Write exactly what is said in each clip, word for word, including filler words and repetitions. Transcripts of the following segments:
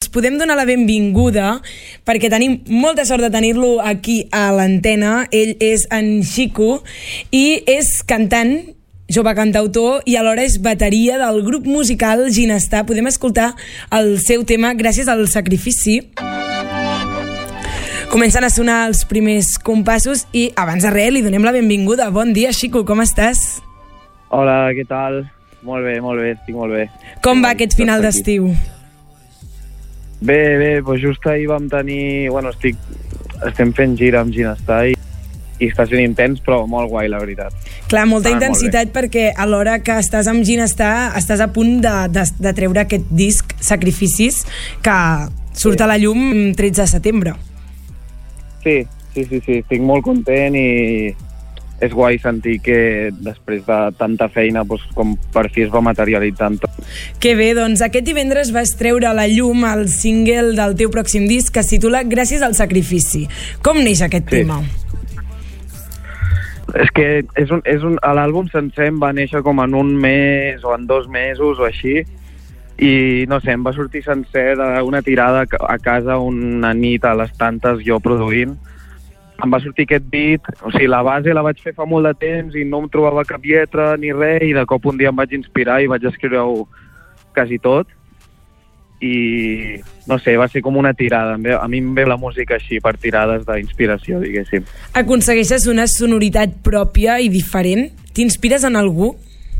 podem donar la benvinguda perquè tenim molta sort de tenir-lo aquí a l'antena. Ell és en Xico i és cantant, jove cantautor, i alhora és bateria del grup musical Ginestar. Podem escoltar el seu tema Gràcies al sacrifici. Comencen a sonar els primers compassos i abans de res li donem la benvinguda. Bon dia, Xico, com estàs? Hola, què tal? Molt bé, molt bé, estic molt bé. Com va aquest final d'estiu? Bé, bé, doncs just ahir vam tenir... Bueno, estic... estem fent gira amb Ginestar i, i està sent intens, però molt guai, la veritat. Clar, molta ah, intensitat perquè a l'hora que estàs amb Ginestar estàs a punt de, de, de treure aquest disc Sacrificis que surt sí. a la llum tretze de setembre. Sí, sí, sí, sí, estic molt content i és guai sentir que després de tanta feina doncs, com per fi es va materialitzant tot. Que bé, doncs aquest divendres vas treure a la llum el single del teu pròxim disc que es titula Gràcies al sacrifici. Com neix aquest sí. tema? És que és un, és un, l'àlbum sencer em va néixer com en un mes o en dos mesos o així i no sé, em va sortir sencer una tirada a casa una nit a les tantes jo produint. Em va sortir aquest beat, o sigui, la base la vaig fer fa molt de temps i no em trobava cap lletra ni res i de cop un dia em vaig inspirar i vaig escriure-ho quasi tot i no sé, va ser com una tirada. A mi em ve la música així per tirades d'inspiració, diguéssim. Aconsegueixes una sonoritat pròpia i diferent? T'inspires en algú?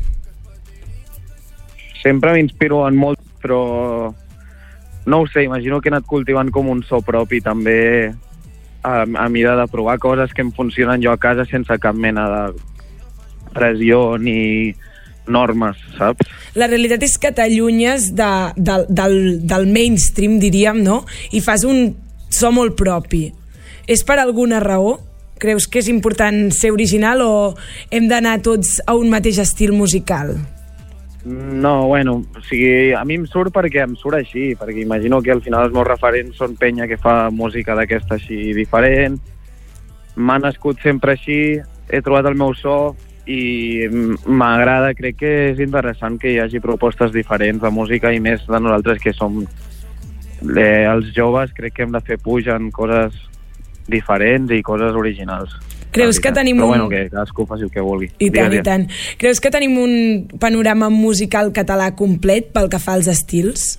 Sempre m'inspiro en molt, però no ho sé, imagino que he anat cultivant com un so propi també a, a mida de provar coses que em funcionen jo a casa sense cap mena de pressió ni normes, saps? La realitat és que t'allunyes de, de, del, del mainstream, diríem, no? I fas un so molt propi. És per alguna raó? Creus que és important ser original o hem d'anar tots a un mateix estil musical? No, bueno, o sigui, a mi em surt perquè em surt així, perquè imagino que al final els meus referents són penya que fa música d'aquesta així diferent, m'ha nascut sempre així, he trobat el meu so i m'agrada, crec que és interessant que hi hagi propostes diferents de música i més de nosaltres que som eh, els joves, crec que hem de fer puja en coses diferents i coses originals. Creus que tenim Però un... bueno, que cadascú faci el que vulgui. I tant, i tant. Creus que tenim un panorama musical català complet pel que fa als estils?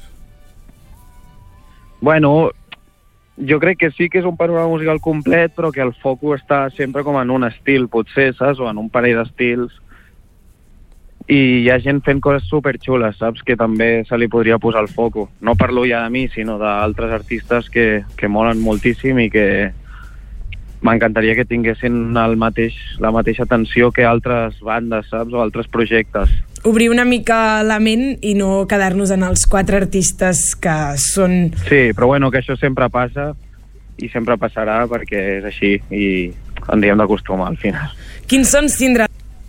Bueno, jo crec que sí que és un panorama musical complet, però que el focus està sempre com en un estil, potser, saps? O en un parell d'estils. I hi ha gent fent coses superxules, saps? Que també se li podria posar el focus. No parlo ja de mi, sinó d'altres artistes que, que molen moltíssim i que m'encantaria que tinguessin el mateix, la mateixa atenció que altres bandes, saps? O altres projectes. Obrir una mica la ment i no quedar-nos en els quatre artistes que són... Sí, però bueno, que això sempre passa i sempre passarà perquè és així i ens hi hem d'acostumar al final. Quins sons tindrà?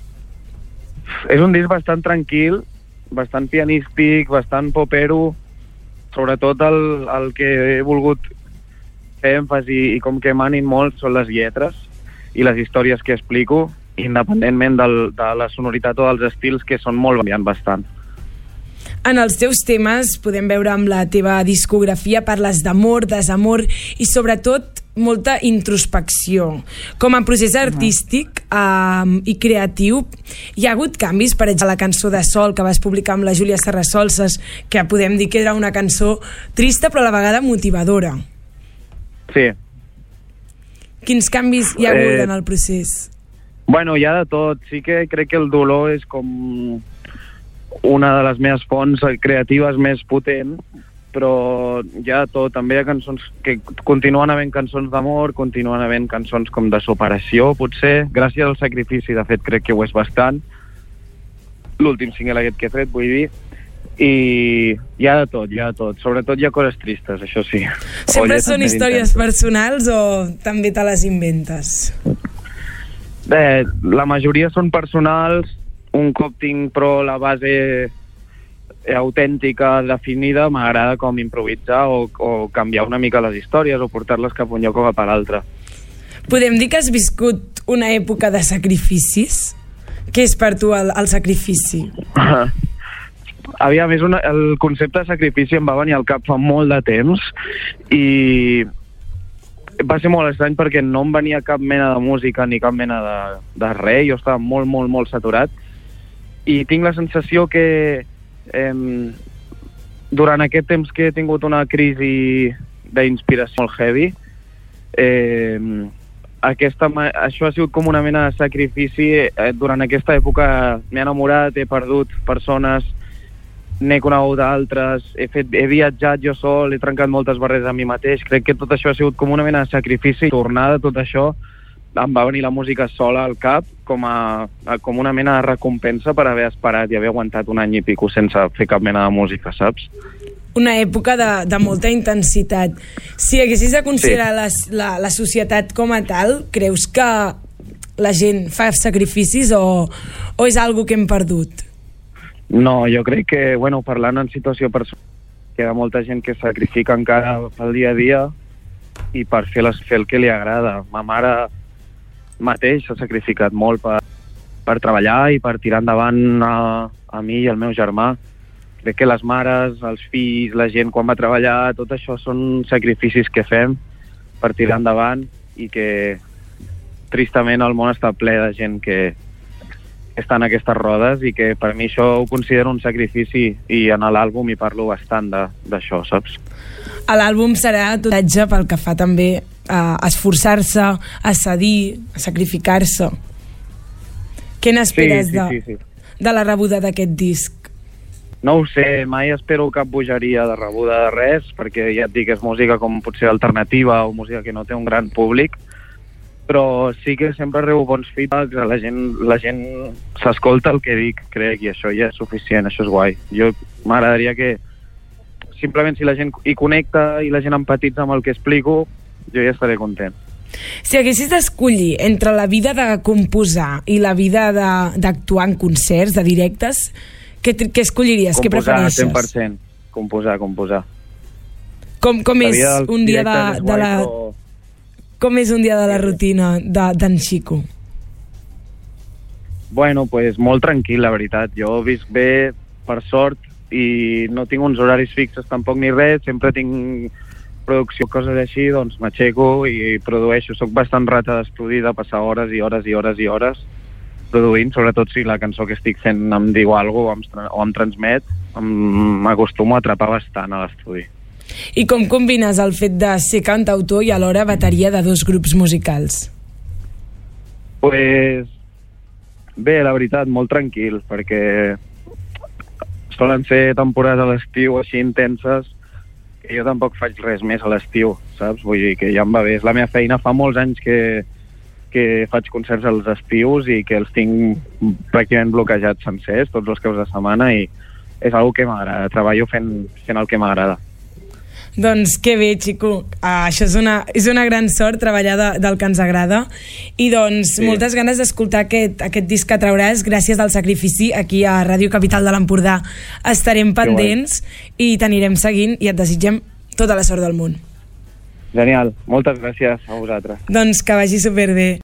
És un disc bastant tranquil, bastant pianístic, bastant popero, sobretot el, el que he volgut fer èmfasi i com que manin molt són les lletres i les històries que explico, independentment del, de la sonoritat o dels estils que són molt variant bastant. En els teus temes podem veure amb la teva discografia parles d'amor, desamor i sobretot molta introspecció. Com a procés artístic eh, i creatiu hi ha hagut canvis, per exemple la cançó de Sol que vas publicar amb la Júlia Serrasolses, que podem dir que era una cançó trista però a la vegada motivadora. Sí. Quins canvis hi ha hagut eh, en el procés? Bueno, hi ha de tot. Sí que crec que el dolor és com una de les meves fonts creatives més potent, però hi ha de tot. També hi ha cançons que continuen havent cançons d'amor, continuen havent cançons com de superació, potser. Gràcies al sacrifici, de fet, crec que ho és bastant. L'últim single aquest que he tret, vull dir. I hi ha de tot, hi ha de tot. Sobretot hi ha coses tristes, això sí. Sempre són històries personals o també te les inventes? Bé, la majoria són personals. Un cop tinc però la base autèntica, definida, m'agrada com improvisar o, o canviar una mica les històries o portar-les cap a un lloc o cap a l'altre. Podem dir que has viscut una època de sacrificis? Què és per tu el, el sacrifici? Aviam, és una, el concepte de sacrifici em va venir al cap fa molt de temps i va ser molt estrany perquè no em venia cap mena de música ni cap mena de, de res, jo estava molt, molt, molt saturat i tinc la sensació que eh, durant aquest temps que he tingut una crisi d'inspiració molt heavy, eh, aquesta, això ha sigut com una mena de sacrifici. Eh, durant aquesta època m'he enamorat, he perdut persones, n'he conegut altres, he, fet, he viatjat jo sol, he trencat moltes barreres a mi mateix. Crec que tot això ha sigut com una mena de sacrifici. Tornar de tot això, em va venir la música sola al cap com, a, a, com una mena de recompensa per haver esperat i haver aguantat un any i pico sense fer cap mena de música, saps? Una època de, de molta intensitat. Si haguessis de considerar sí. la, la, la societat com a tal, creus que la gent fa sacrificis o, o és algo que hem perdut? No, jo crec que, bueno, parlant en situació personal, que hi ha molta gent que sacrifica encara pel dia a dia i per fer, les, fer el que li agrada. Ma mare mateix s'ha sacrificat molt per, per treballar i per tirar endavant a, a mi i al meu germà. Crec que les mares, els fills, la gent quan va treballar, tot això són sacrificis que fem per tirar endavant i que tristament el món està ple de gent que està en aquestes rodes i que per mi això ho considero un sacrifici i en l'àlbum hi parlo bastant d'això, saps? A l'àlbum serà tot pel que fa també a esforçar-se, a cedir, a sacrificar-se. Què n'esperes sí, sí, sí, sí. de, de la rebuda d'aquest disc? No ho sé, mai espero cap bogeria de rebuda de res, perquè ja et dic, és música com potser alternativa o música que no té un gran públic, però sí que sempre rebo bons feedbacks, la gent, la gent s'escolta el que dic, crec, i això ja és suficient, això és guai. Jo m'agradaria que simplement si la gent hi connecta i la gent empatitza amb el que explico, jo ja estaré content. Si haguessis d'escollir entre la vida de composar i la vida d'actuar en concerts, de directes, què, què escolliries? Composar, què prefereixes? cent per cent. Composar, composar. Com, com és un dia de, de la... Però... Com és un dia de la rutina d'en Xico? Bueno, pues molt tranquil, la veritat. Jo visc bé, per sort, i no tinc uns horaris fixes tampoc ni res, sempre tinc producció, coses així, doncs m'aixeco i produeixo. Soc bastant rata d'estudi, de passar hores i hores i hores i hores produint, sobretot si la cançó que estic fent em diu alguna cosa o em transmet, m'acostumo a atrapar bastant a l'estudi. I com combines el fet de ser cantautor i alhora bateria de dos grups musicals? Pues bé, la veritat, molt tranquil, perquè solen ser temporades a l'estiu així intenses que jo tampoc faig res més a l'estiu, saps? Vull dir que ja em va bé. És la meva feina, fa molts anys que, que faig concerts als estius i que els tinc pràcticament bloquejats sencers, tots els caps de setmana, i és una que m'agrada. Treballo fent, fent el que m'agrada. Doncs que bé, Xico, uh, això és una, és una gran sort treballar de, del que ens agrada i doncs sí. moltes ganes d'escoltar aquest, aquest disc que trauràs gràcies al sacrifici. Aquí a Ràdio Capital de l'Empordà estarem pendents i t'anirem seguint i et desitgem tota la sort del món. Genial, moltes gràcies a vosaltres. Doncs que vagi superbé.